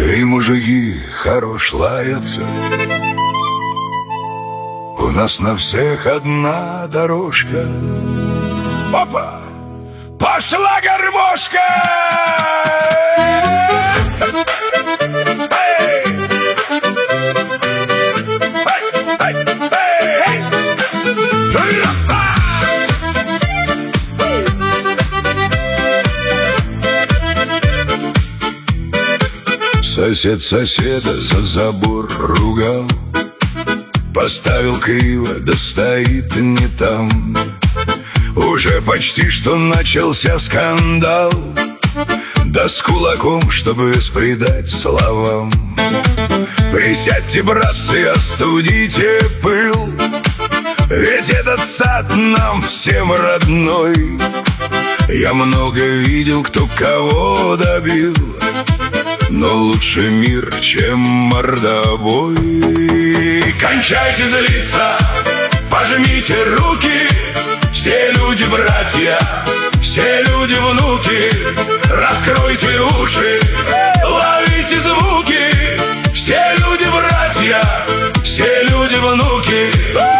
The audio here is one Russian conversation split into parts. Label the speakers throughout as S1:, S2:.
S1: Эй, мужики, хорош лаяться. У нас на всех одна дорожка. Опа! Пошла гармошка! Эй! Эй! Эй! Эй! Сосед соседа за забор ругал, поставил криво, да стоит не там. Уже почти что начался скандал, да с кулаком, чтобы спредать словам. Присядьте, братцы, остудите пыл, ведь этот сад нам всем родной. Я много видел, кто кого добил, но лучше мир, чем мордобой. Кончайте злиться, пожмите руки, все люди братья, все люди внуки. Раскройте уши, ловите звуки, все люди братья, все люди внуки.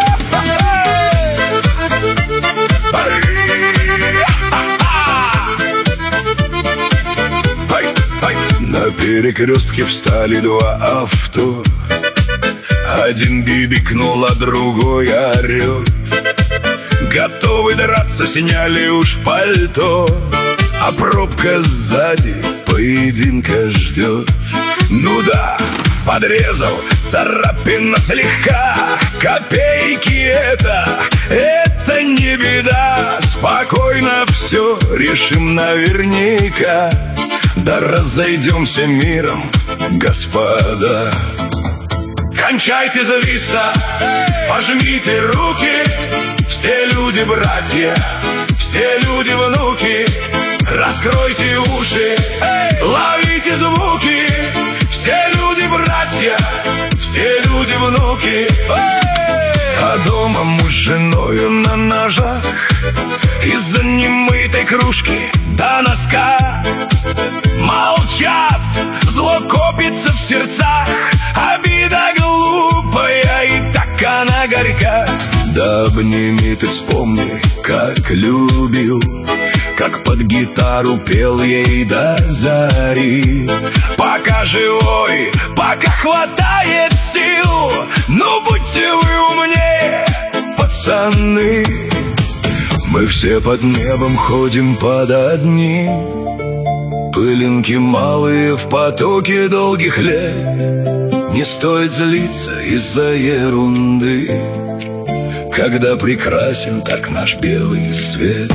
S1: На перекрестке встали два авто, один бибикнул, а другой орет. Готовы драться, сняли уж пальто, а пробка сзади поединка ждет. Ну да, подрезал, царапина слегка, копейки это не беда. Спокойно все решим наверняка, да разойдемся миром, господа. Кончайте злиться, пожмите руки, все люди братья, все люди внуки. Раскройте уши, ловите звуки, все люди братья, все люди внуки. А дома муж с женою на ножах из-за немытой кружки до носка. Молчат, зло копится в сердцах, обида глупая и так она горька. Да обними ты, вспомни, как любил, как под гитару пел ей до зари. Пока живой, пока хватает сил, ну будьте вы умнее, пацаны. Мы все под небом ходим под одним, пылинки малые в потоке долгих лет. Не стоит злиться из-за ерунды, когда прекрасен так наш белый свет.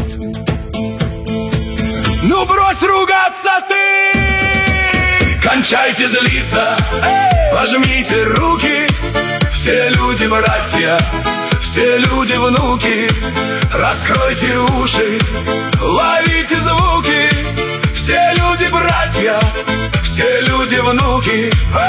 S1: Ну брось ругаться ты! Кончайте злиться, пожмите руки, все люди братья, все люди внуки. Раскройте уши, ловите звуки, все люди братья, все люди внуки.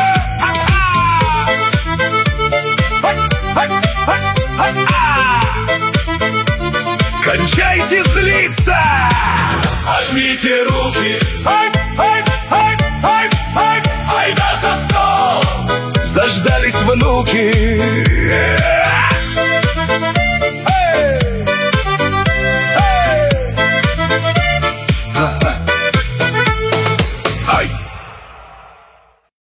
S1: Кончайте злиться, пожмите руки, ай да за стол. Заждались внуки,